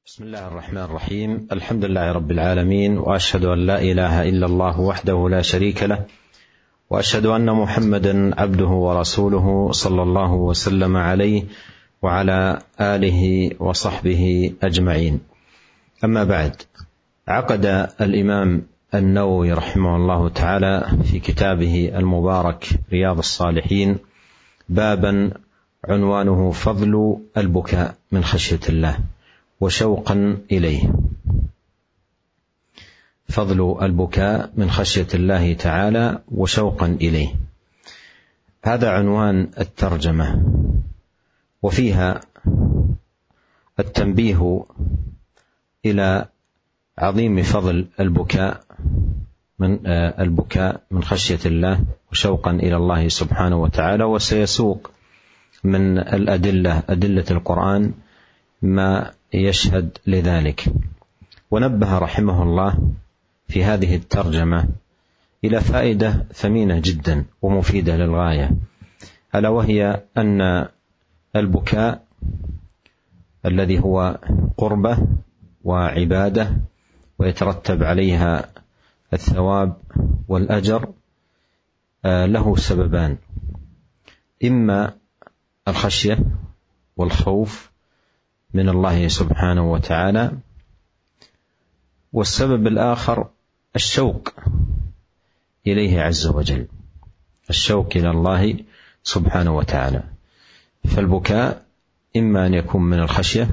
بسم الله الرحمن الرحيم. الحمد لله رب العالمين، وأشهد أن لا إله إلا الله وحده لا شريك له، وأشهد أن محمدا عبده ورسوله صلى الله وسلم عليه وعلى آله وصحبه أجمعين. أما بعد، عقد الإمام النووي رحمه الله تعالى في كتابه المبارك رياض الصالحين بابا عنوانه فضل البكاء من خشية الله وشوقا إليه. فضل البكاء من خشية الله تعالى وشوقا إليه، هذا عنوان الترجمة، وفيها التنبيه إلى عظيم فضل البكاء من خشية الله وشوقا إلى الله سبحانه وتعالى. وسيسوق من أدلة القرآن ما يشهد لذلك. ونبه رحمه الله في هذه الترجمة إلى فائدة ثمينة جدا ومفيدة للغاية، ألا وهي أن البكاء الذي هو قربة وعبادة ويترتب عليها الثواب والأجر له سببان: إما الخشية والخوف من الله سبحانه وتعالى، والسبب الآخر الشوق إليه عز وجل، الشوق إلى الله سبحانه وتعالى. فالبكاء إما أن يكون من الخشية،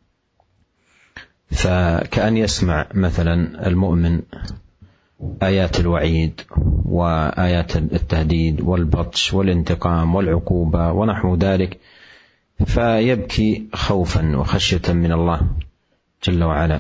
فكأن يسمع مثلا المؤمن آيات الوعيد وآيات التهديد والبطش والانتقام والعقوبة ونحو ذلك، فيبكي خوفا وخشية من الله جل وعلا.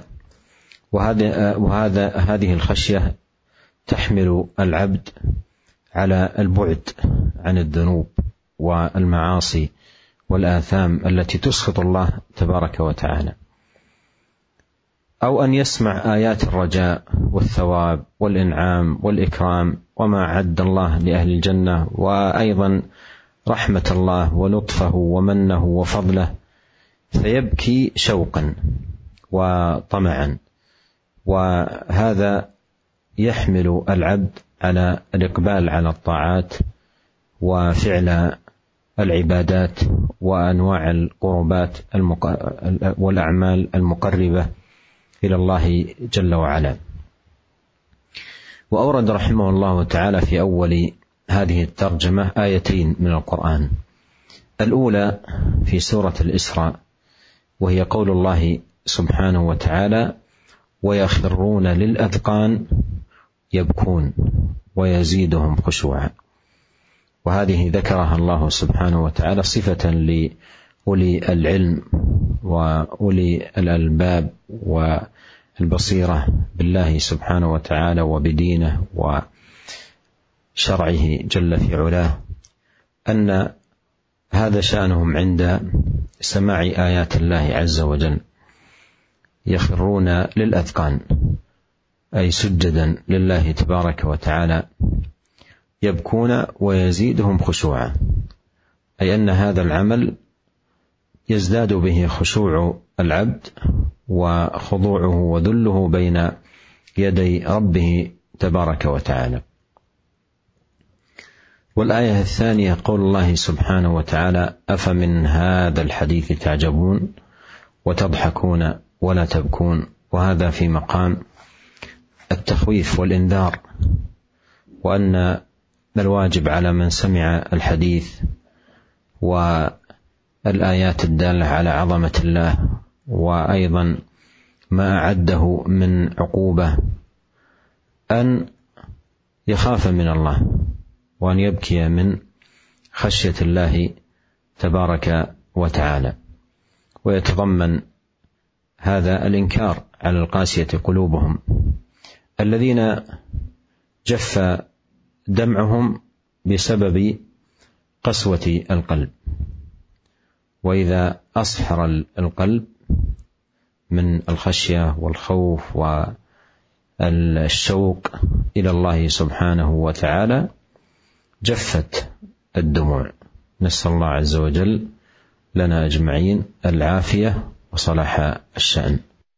هذه الخشية تحمل العبد على البعد عن الذنوب والمعاصي والآثام التي تسخط الله تبارك وتعالى. أو أن يسمع آيات الرجاء والثواب والإنعام والإكرام وما أعد الله لأهل الجنة، وأيضا رحمة الله ولطفه ومنه وفضله، فيبكي شوقا وطمعا. وهذا يحمل العبد على الإقبال على الطاعات وفعل العبادات وأنواع القربات والأعمال المقربة إلى الله جل وعلا. وأورد رحمه الله تعالى في أول هذه الترجمة آيتين من القرآن. الأولى في سورة الإسراء، وهي قول الله سبحانه وتعالى: ويخرون للأذقان يبكون ويزيدهم خشوعا. وهذه ذكرها الله سبحانه وتعالى صفة لأولي العلم وأولي الألباب والبصيرة بالله سبحانه وتعالى وبدينه وشرعه جل في علاه، أن هذا شأنهم عند سماع آيات الله عز وجل. يخرون للأذقان أي سجدا لله تبارك وتعالى، يبكون ويزيدهم خشوعا، أي أن هذا العمل يزداد به خشوع العبد وخضوعه وذله بين يدي ربه تبارك وتعالى. والآية الثانية قول الله سبحانه وتعالى: أفمن هذا الحديث تعجبون وتضحكون ولا تبكون. وهذا في مقام التخويف والإنذار، وأن الواجب على من سمع الحديث والآيات الدالة على عظمة الله وأيضا ما أعده من عقوبة أن يخاف من الله وأن يبكي من خشية الله تبارك وتعالى. ويتضمن هذا الإنكار على القاسية قلوبهم الذين جف دمعهم بسبب قسوة القلب. وإذا أصحر القلب من الخشية والخوف والشوق إلى الله سبحانه وتعالى جفت الدموع. نسأل الله عز وجل لنا أجمعين العافية وصلاح الشأن.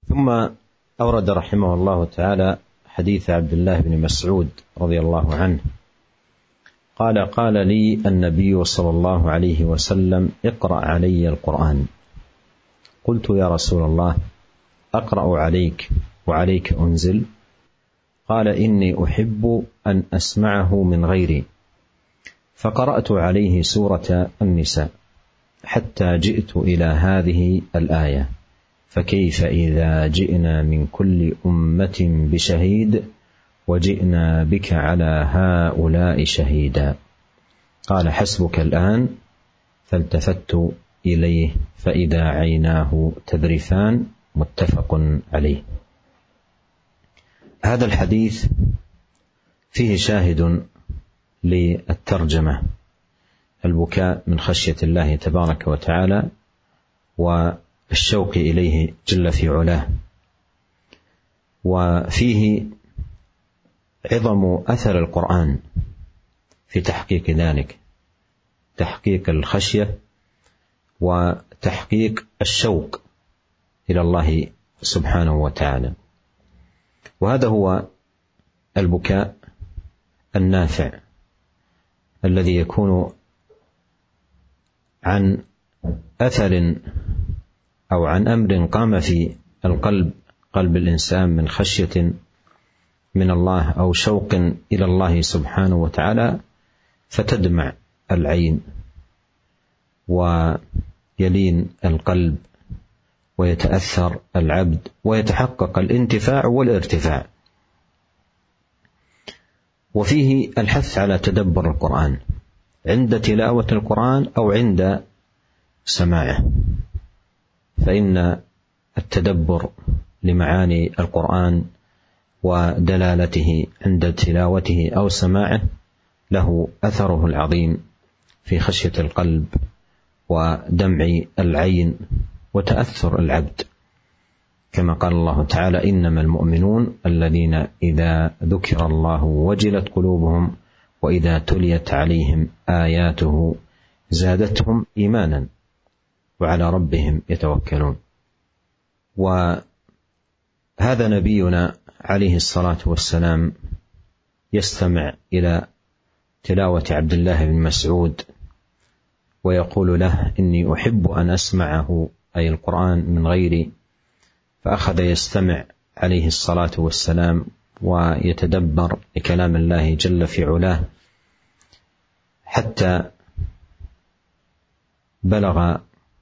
ثم أورد رحمه الله تعالى حديث عبد الله بن مسعود رضي الله عنه قال: قال لي النبي صلى الله عليه وسلم: اقرأ علي القرآن. قلت: يا رسول الله، أقرأ عليك وعليك أنزل؟ قال: إني أحب أن أسمعه من غيري. فقرأت عليه سورة النساء حتى جئت إلى هذه الآية: فكيف إذا جئنا من كل أمة بشهيد وجئنا بك على هؤلاء شهيدا. قال: حسبك الآن. فالتفت إليه فإذا عيناه تذرفان. متفق عليه. هذا الحديث فيه شاهد للترجمة: البكاء من خشية الله تبارك وتعالى والشوق إليه جل في علاه. وفيه عظم أثر القرآن في تحقيق ذلك، تحقيق الخشية وتحقيق الشوق إلى الله سبحانه وتعالى. وهذا هو البكاء النافع الذي يكون عن أثر أو عن أمر قام في القلب، قلب الإنسان، من خشية من الله أو شوق إلى الله سبحانه وتعالى، فتدمع العين ويلين القلب ويتأثر العبد ويتحقق الانتفاع والارتفاع. وفيه الحث على تدبر القرآن عند تلاوة القرآن أو عند سماعه، فإن التدبر لمعاني القرآن ودلالته عند تلاوته أو سماعه له أثره العظيم في خشية القلب ودمع العين وتأثر العبد، كما قال الله تعالى: إنما المؤمنون الذين إذا ذكر الله وجلت قلوبهم وإذا تليت عليهم آياته زادتهم إيمانا وعلى ربهم يتوكلون. وهذا نبينا عليه الصلاة والسلام يستمع إلى تلاوة عبد الله بن مسعود ويقول له: إني أحب أن أسمعه، أي القرآن، من غيري. فأخذ يستمع عليه الصلاة والسلام ويتدبر لكلام الله جل في علاه حتى بلغ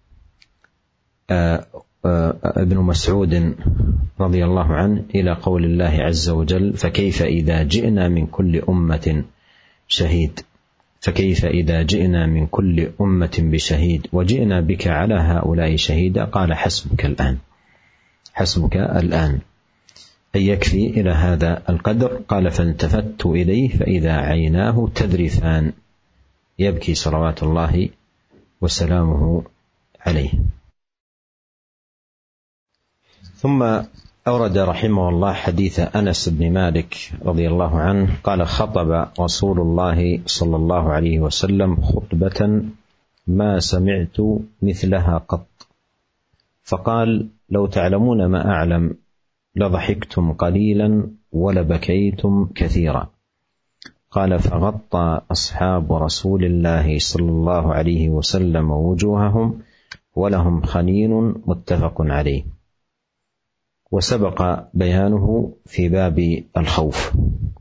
ابن مسعود رضي الله عنه إلى قول الله عز وجل: فكيف إذا جئنا من كل أمة شهيد. فكيف إذا جئنا من كل أمة بشهيد وجئنا بك على هؤلاء شهيدا. قال: حسبك الآن. حسبك الآن، أي يكفي إلى هذا القدر. قال: فالتفت إليه فإذا عيناه تذرفان، يبكي صلوات الله وسلامه عليه. ثم أورد رحمه الله حديث أنس بن مالك رضي الله عنه قال: خطب رسول الله صلى الله عليه وسلم خطبة ما سمعت مثلها قط، فقال: لو تعلمون ما أعلم لضحكتم قليلا ولبكيتم كثيرا. قال: فغطى أصحاب رسول الله صلى الله عليه وسلم وجوههم ولهم خنين. متفق عليه. وسبق بيانه في باب الخوف.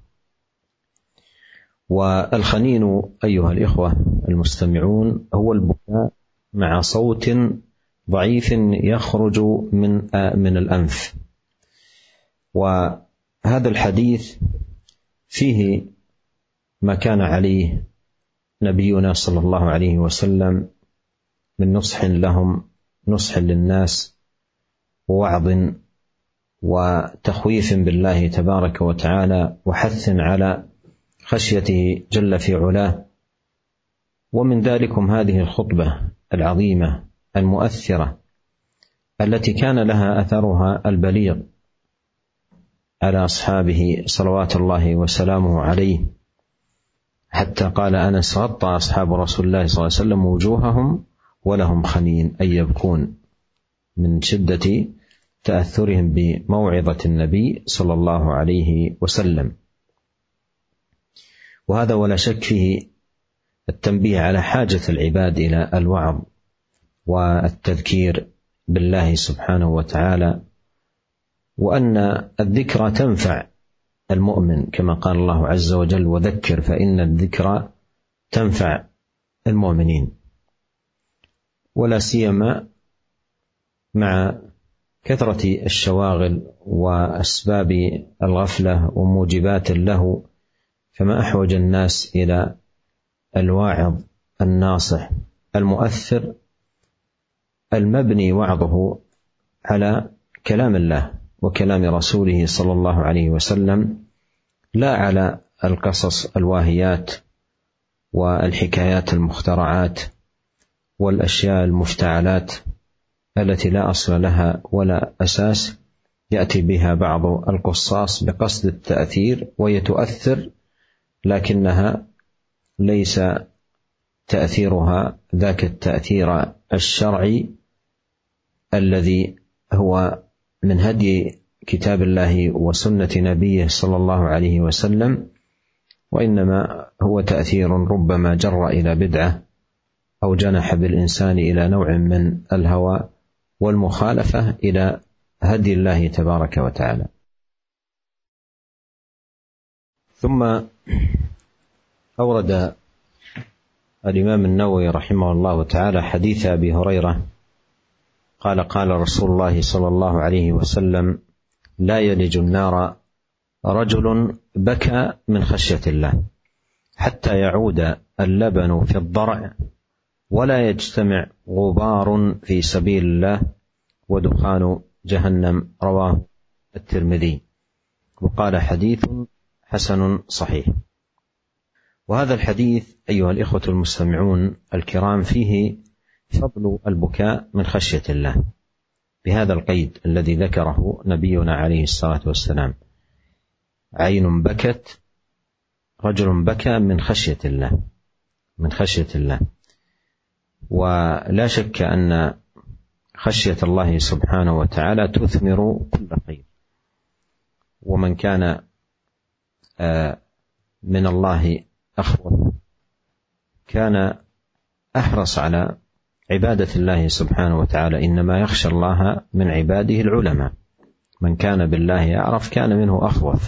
والخنين أيها الإخوة المستمعون هو البكاء مع صوت ضعيف يخرج من الأنف. وهذا الحديث فيه ما كان عليه نبينا صلى الله عليه وسلم من نصح لهم، نصح للناس، ووعظ وتخويف بالله تبارك وتعالى، وحث على خشيته جل في علاه. ومن ذلكم هذه الخطبة العظيمة المؤثرة التي كان لها أثرها البليغ على أصحابه صلوات الله وسلامه عليه، حتى قال أنس: غطى أصحاب رسول الله صلى الله عليه وسلم وجوههم ولهم خنين، أي يبكون من شدة تأثرهم بموعظة النبي صلى الله عليه وسلم. وهذا ولا شك فيه التنبيه على حاجة العباد إلى الوعظ والتذكير بالله سبحانه وتعالى، وأن الذكرى تنفع المؤمن كما قال الله عز وجل: وذكر فإن الذكرى تنفع المؤمنين. ولا سيما مع كثرة الشواغل وأسباب الغفلة وموجبات له، فما أحوج الناس إلى الواعظ الناصح المؤثر المبني وعظه على كلام الله وكلام رسوله صلى الله عليه وسلم، لا على القصص الواهيات والحكايات المخترعات والأشياء المفتعلات التي لا أصل لها ولا أساس يأتي بها بعض القصاص بقصد التأثير، وهي تؤثر لكنها ليس تأثيرها ذاك التأثير الشرعي الذي هو من هدي كتاب الله وسنة نبيه صلى الله عليه وسلم، وإنما هو تأثير ربما جر إلى بدعة أو جنح بالإنسان إلى نوع من الهوى والمخالفة إلى هدي الله تبارك وتعالى. ثم أورد الإمام النووي رحمه الله تعالى حديث أبي هريرة قال: قال رسول الله صلى الله عليه وسلم: لا يلج النار رجل بكى من خشية الله حتى يعود اللبن في الضرع ولا يجتمع غبار في سبيل الله ودخان جهنم. رواه الترمذي، وقال: حديث حسن صحيح. وهذا الحديث أيها الإخوة المستمعون الكرام فيه فضل البكاء من خشية الله بهذا القيد الذي ذكره نبينا عليه الصلاة والسلام: عين بكت، رجل بكى من خشية الله، من خشية الله. ولا شك أن خشية الله سبحانه وتعالى تثمر كل خير، ومن كان من الله أخوف كان أحرص على عبادة الله سبحانه وتعالى. إنما يخشى الله من عباده العلماء، من كان بالله يعرف كان منه أخوف.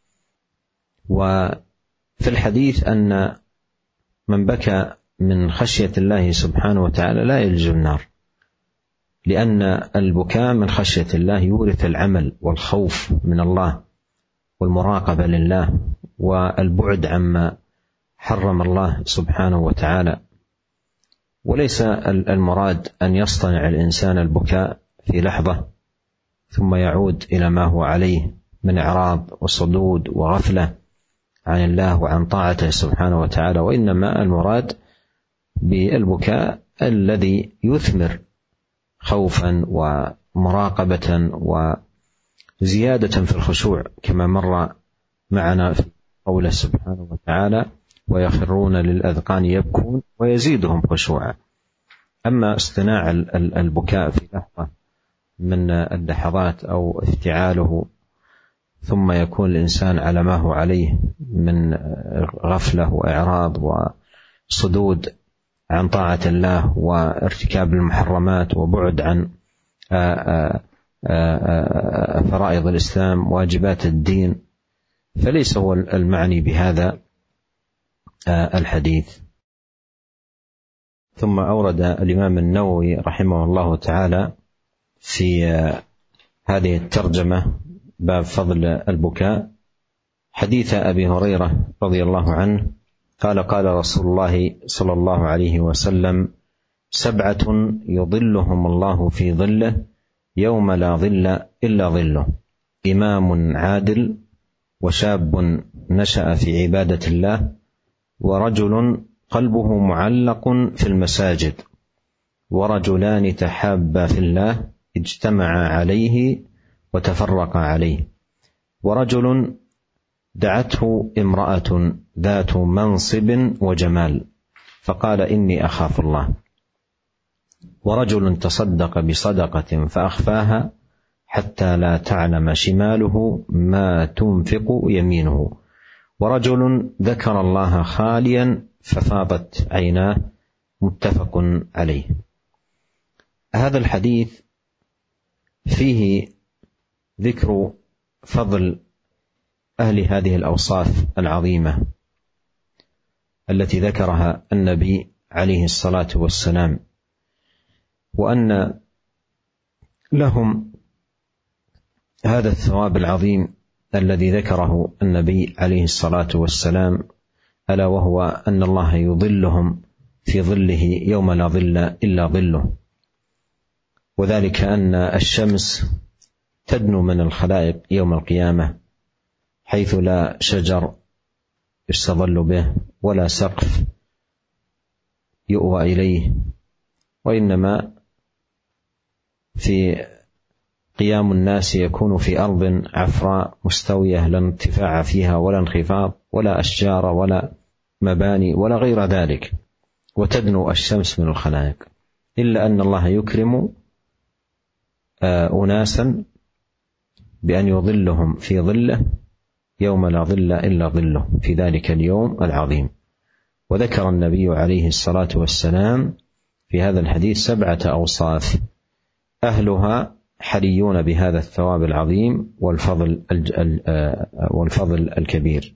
وفي الحديث أن من بكى من خشية الله سبحانه وتعالى لا يلج النار، لأن البكاء من خشية الله يورث العمل والخوف من الله والمراقبة لله والبعد عما حرم الله سبحانه وتعالى. وليس المراد أن يصطنع الإنسان البكاء في لحظة ثم يعود إلى ما هو عليه من إعراض وصدود وغفلة عن الله وعن طاعته سبحانه وتعالى، وإنما المراد بالبكاء الذي يثمر خوفا ومراقبة وزيادة في الخشوع، كما مر معنا في قوله سبحانه وتعالى: ويخرون للأذقان يبكون ويزيدهم خشوعا. أما اصطناع البكاء في لحظة من اللحظات أو افتعاله ثم يكون الإنسان على ما هو عليه من غفلة وإعراض وصدود عن طاعة الله وارتكاب المحرمات وبعد عن فرائض الإسلام واجبات الدين، فليس هو المعني بهذا الحديث. ثم أورد الإمام النووي رحمه الله تعالى في هذه الترجمة باب فضل البكاء حديث أبي هريرة رضي الله عنه قال: قال رسول الله صلى الله عليه وسلم: 7 يظلهم الله في ظله يوم لا ظل إلا ظله: إمام عادل، وشاب نشأ في عبادة الله، ورجل قلبه معلق في المساجد، ورجلان تحابا في الله اجتمعا عليه وتفرقا عليه، ورجل دعته امرأة ذات منصب وجمال فقال: إني أخاف الله، ورجل تصدق بصدقة فأخفاها حتى لا تعلم شماله ما تنفق يمينه. ورجل ذكر الله خاليا ففاضت عيناه، متفق عليه. هذا الحديث فيه ذكر فضل أهل هذه الأوصاف العظيمة التي ذكرها النبي عليه الصلاة والسلام، وأن لهم هذا الثواب العظيم الذي ذكره النبي عليه الصلاة والسلام، ألا وهو أن الله يظلهم في ظله يوم لا ظل إلا ظله، وذلك أن الشمس تدنو من الخلائق يوم القيامة حيث لا شجر يستظل به ولا سقف يؤوى إليه، وإنما في قيام الناس يكون في أرض عفراء مستوية لا ارتفاع فيها ولا انخفاض ولا أشجار ولا مباني ولا غير ذلك، وتدنو الشمس من الخلائق، إلا أن الله يكرم أناسا بأن يظلهم في ظله يوم لا ظل إلا ظله في ذلك اليوم العظيم. وذكر النبي عليه الصلاة والسلام في هذا الحديث 7 أوصاف أهلها حريون بهذا الثواب العظيم والفضل الكبير.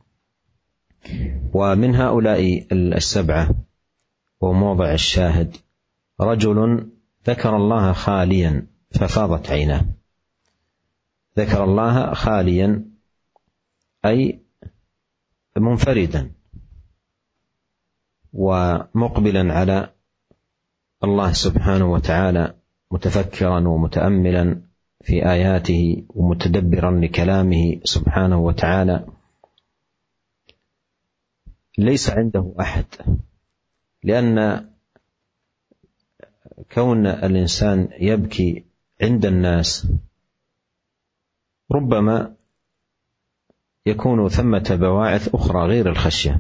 ومن هؤلاء 7 وموضع الشاهد: رجل ذكر الله خاليا ففاضت عيناه. ذكر الله خاليا أي منفردا ومقبلا على الله سبحانه وتعالى، متفكرا ومتأملا في آياته ومتدبرا لكلامه سبحانه وتعالى، ليس عنده أحد، لأن كون الإنسان يبكي عند الناس ربما يكون ثمة بواعث أخرى غير الخشية،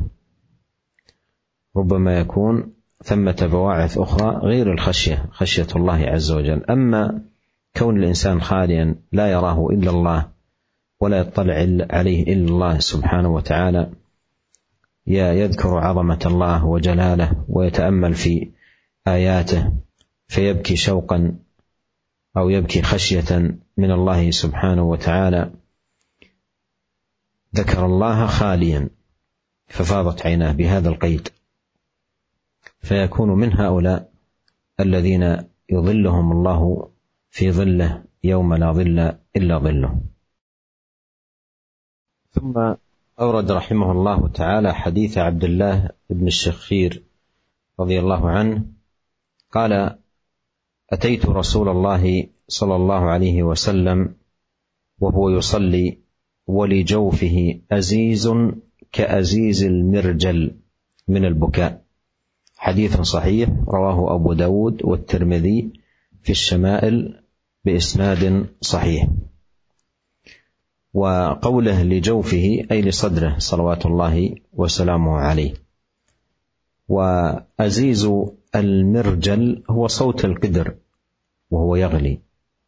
ربما يكون ثمة بواعث أخرى غير الخشية، خشية الله عز وجل. أما كون الإنسان خاليا لا يراه إلا الله ولا يطلع عليه إلا الله سبحانه وتعالى، يذكر عظمة الله وجلاله ويتأمل في آياته فيبكي شوقا أو يبكي خشية من الله سبحانه وتعالى، ذكر الله خاليا ففاضت عيناه بهذا القيد، فيكون من هؤلاء الذين يظلهم الله في ظله يوم لا ظل إلا ظله. ثم أورد رحمه الله تعالى حديث عبد الله بن الشخير رضي الله عنه قال: أتيت رسول الله صلى الله عليه وسلم وهو يصلي ولجوفه أزيز كأزيز المرجل من البكاء. حديث صحيح رواه أبو داود والترمذي في الشمائل بإسناد صحيح. وقوله لجوفه أي لصدره صلوات الله وسلامه عليه. وأزيز المرجل هو صوت القدر وهو يغلي.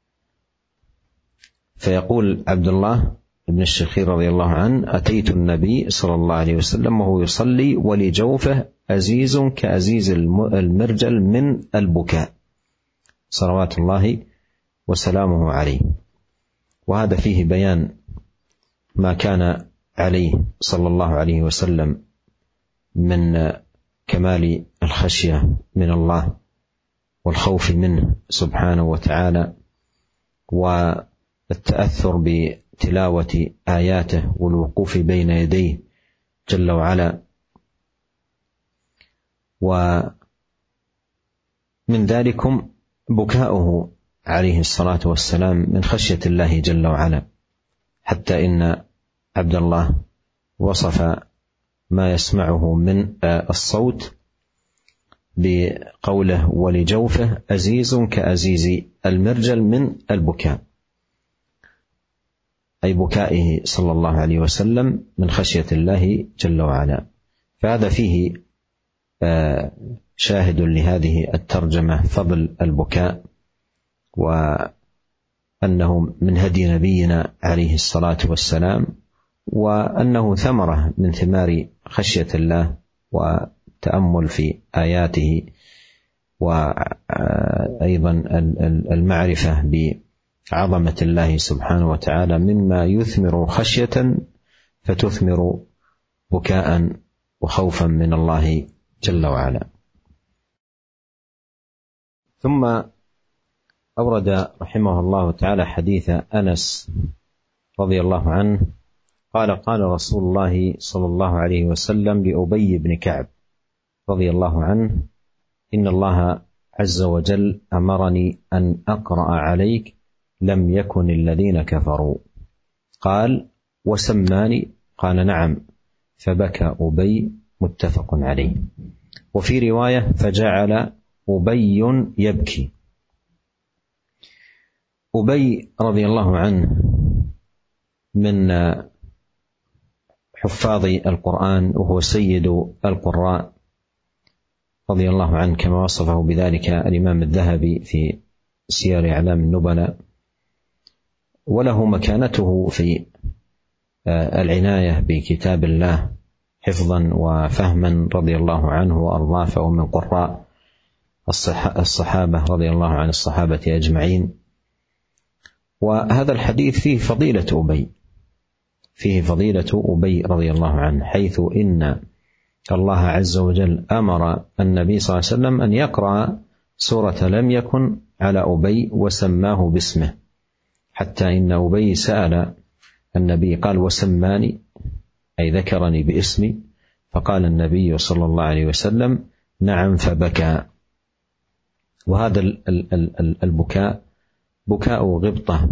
فيقول عبد الله بن الشخير رضي الله عنه: أتيت النبي صلى الله عليه وسلم وهو يصلي ولجوفه أزيز كأزيز المرجل من البكاء صلوات الله وسلامه عليه. وهذا فيه بيان ما كان عليه صلى الله عليه وسلم من كمال الخشية من الله والخوف منه سبحانه وتعالى، والتأثر بتلاوة آياته والوقوف بين يديه جل وعلا. ومن ذلكم بكاؤه عليه الصلاة والسلام من خشية الله جل وعلا، حتى إن عبد الله وصف ما يسمعه من الصوت بقوله ولجوفه أزيز كأزيز المرجل من البكاء، أي بكائه صلى الله عليه وسلم من خشية الله جل وعلا. فهذا فيه شاهد لهذه الترجمة، فضل البكاء أنه من هدي نبينا عليه الصلاة والسلام، وأنه ثمرة من ثمار خشية الله وتأمل في آياته، وأيضا المعرفة بعظمة الله سبحانه وتعالى، مما يثمر خشية فتثمر بكاء وخوفا من الله جل وعلا. ثم أورد رحمه الله تعالى حديث أنس رضي الله عنه قال: قال رسول الله صلى الله عليه وسلم لأبي بن كعب رضي الله عنه: إن الله عز وجل أمرني أن أقرأ عليك لم يكن الذين كفروا. قال: وسماني؟ قال: نعم. فبكى أبي، متفق عليه. وفي رواية: فجعل أبي يبكي. أبي رضي الله عنه من حفاظ القرآن، وهو سيد القراء رضي الله عنه، كما وصفه بذلك الإمام الذهبي في سير أعلام النبلاء، وله مكانته في العناية بكتاب الله حفظا وفهما رضي الله عنه وأرضاه، فهو من قراء الصحابة رضي الله عن الصحابة أجمعين. وهذا الحديث فيه فضيلة أبي رضي الله عنه، حيث إن الله عز وجل أمر النبي صلى الله عليه وسلم أن يقرأ سورة لم يكن على أبي وسماه باسمه، حتى إن أبي سأل النبي قال: وسماني؟ أي ذكرني باسمي. فقال النبي صلى الله عليه وسلم: نعم. فبكى. وهذا البكاء بكاء غبطة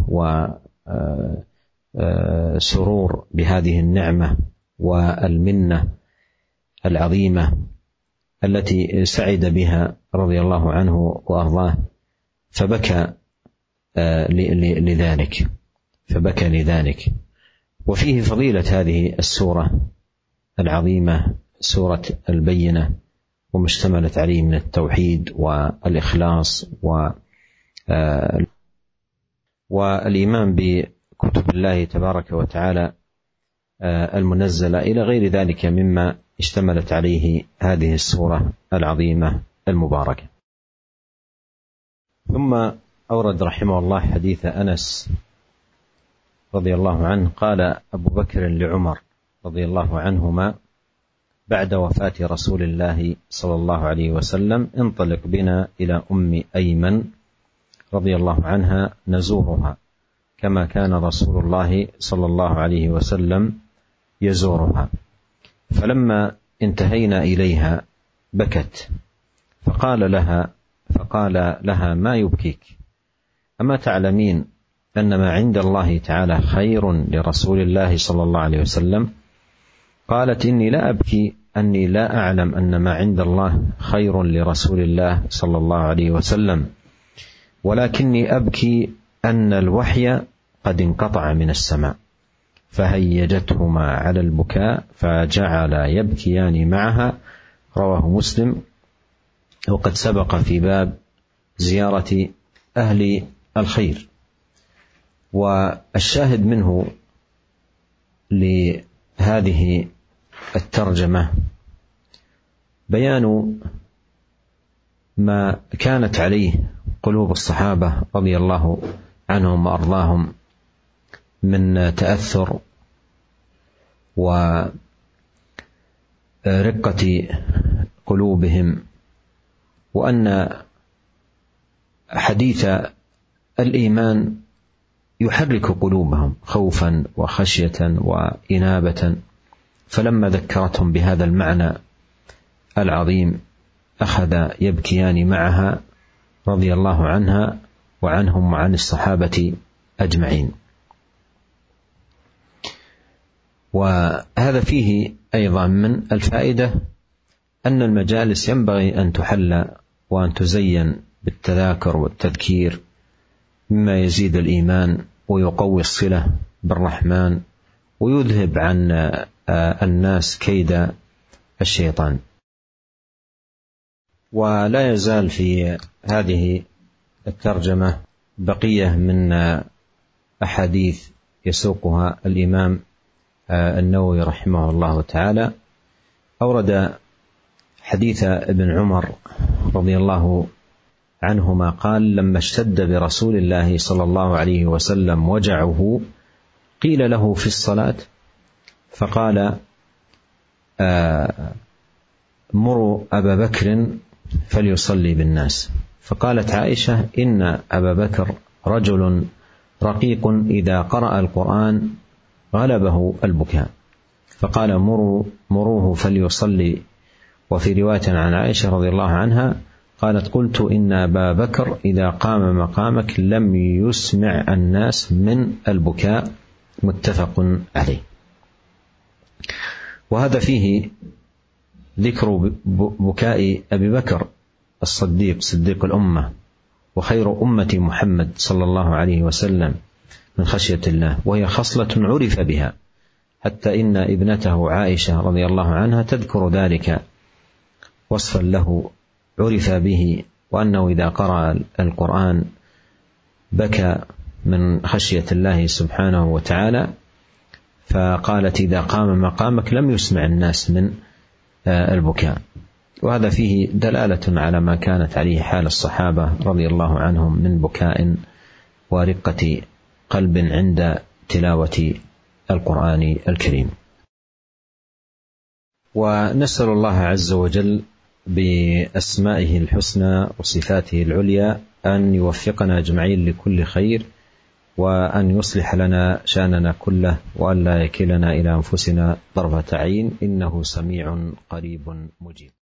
وسرور بهذه النعمة والمنة العظيمة التي سعد بها رضي الله عنه وأرضاه، فبكى لذلك. وفيه فضيلة هذه السورة العظيمة، سورة البينة، وما اشتملت عليه من التوحيد والإخلاص والإيمان بكتب الله تبارك وتعالى المنزلة إلى غير ذلك مما اشتملت عليه هذه السورة العظيمة المباركة. ثم أورد رحمه الله حديث أنس رضي الله عنه قال أبو بكر لعمر رضي الله عنهما بعد وفاة رسول الله صلى الله عليه وسلم: انطلق بنا إلى أم أيمن رضي الله عنها نزورها كما كان رسول الله صلى الله عليه وسلم يزورها. فلما انتهينا إليها بكت، فقال لها: ما يبكيك؟ أما تعلمين أن ما عند الله تعالى خير لرسول الله صلى الله عليه وسلم؟ قالت: إني لا أبكي أني لا أعلم أن ما عند الله خير لرسول الله صلى الله عليه وسلم، ولكني أبكي أن الوحي قد انقطع من السماء. فهيجتهما على البكاء فجعلا يبكيان معها. رواه مسلم. وقد سبق في باب زيارة أهل الخير. والشاهد منه لهذه الترجمة بيان ما كانت عليه قلوب الصحابة رضي الله عنهم وأرضاهم من تأثر ورقة قلوبهم، وأن حديث الإيمان يحرك قلوبهم خوفا وخشية وإنابة. فلما ذكرتهم بهذا المعنى العظيم أخذ يبكيان معها رضي الله عنها وعنهم وعن الصحابة أجمعين. وهذا فيه أيضا من الفائدة أن المجالس ينبغي أن تحل وأن تزين بالتذاكر والتذكير، مما يزيد الإيمان ويقوي الصلة بالرحمن ويذهب عن الناس كيد الشيطان. ولا يزال في هذه الترجمة بقية من أحاديث يسوقها الإمام النووي رحمه الله تعالى. أورد حديث ابن عمر رضي الله عنهما قال: لما اشتد برسول الله صلى الله عليه وسلم وجعه قيل له في الصلاة فقال: مروا أبا بكر فليصلي بالناس. فقالت عائشة: إن أبا بكر رجل رقيق إذا قرأ القرآن غلبه البكاء. فقال: مروه فليصلي. وفي رواية عن عائشة رضي الله عنها قالت: قلت إن أبا بكر إذا قام مقامك لم يسمع الناس من البكاء. متفق عليه. وهذا فيه ذكر بكاء أبي بكر الصديق صديق الأمة وخير أمة محمد صلى الله عليه وسلم من خشية الله، وهي خصلة عرف بها، حتى إن ابنته عائشة رضي الله عنها تذكر ذلك وصفا له عرف به، وأنه إذا قرأ القرآن بكى من خشية الله سبحانه وتعالى. فقالت: إذا قام مقامك لم يسمع الناس من البكاء. وهذا فيه دلالة على ما كانت عليه حال الصحابة رضي الله عنهم من بكاء ورقة قلب عند تلاوة القرآن الكريم. ونسأل الله عز وجل بأسمائه الحسنى وصفاته العليا أن يوفقنا أجمعين لكل خير، وأن يصلح لنا شأننا كله، وأن لا يكلنا إلى أنفسنا طرفة عين، إنه سميع قريب مجيب.